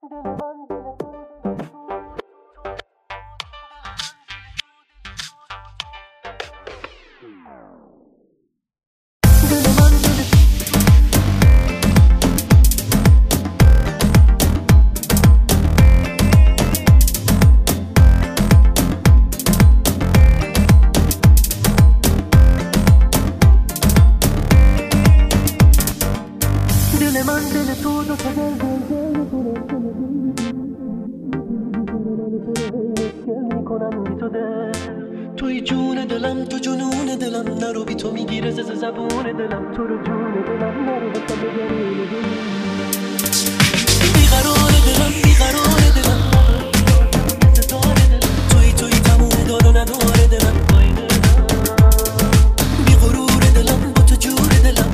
توی جون دلم، تو جنون دلم، نرو بی تو میگیره زبون دلم، تو رو جون دلم نرو بسم بگرون دلم، بیقرار دلم، بیقرار دلم، توی تموم دار و نداره دلم، بی غرور دلم، با تو جور دلم،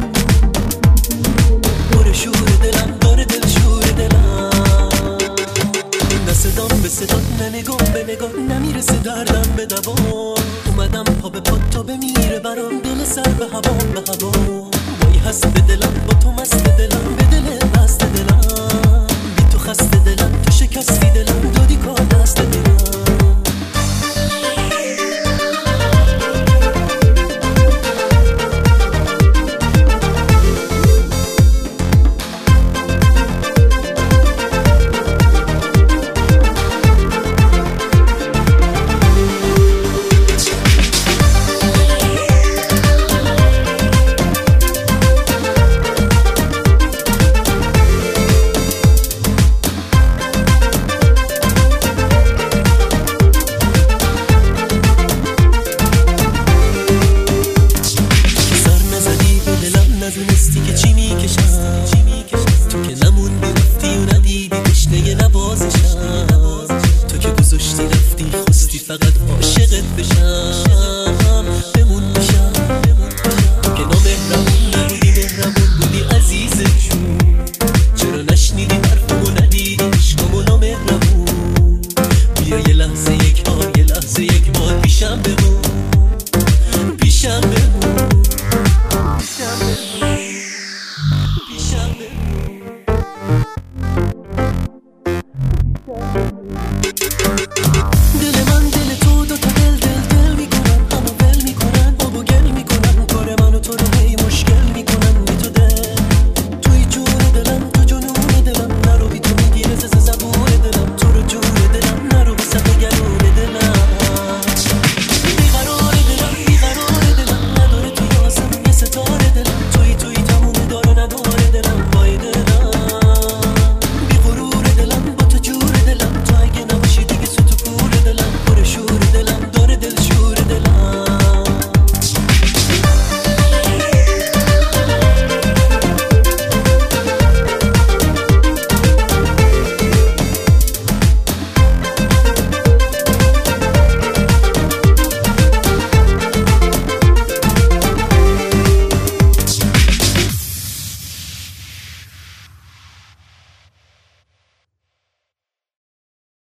پر شور دلم، داره دل شور دلم، نه صدام به صدات، نه نگام به نگاه، نمیرسه دردم به دوام، اومدم پا به پا تا بمیره برام، دل سر به هوا به هوا، وای هست به دلم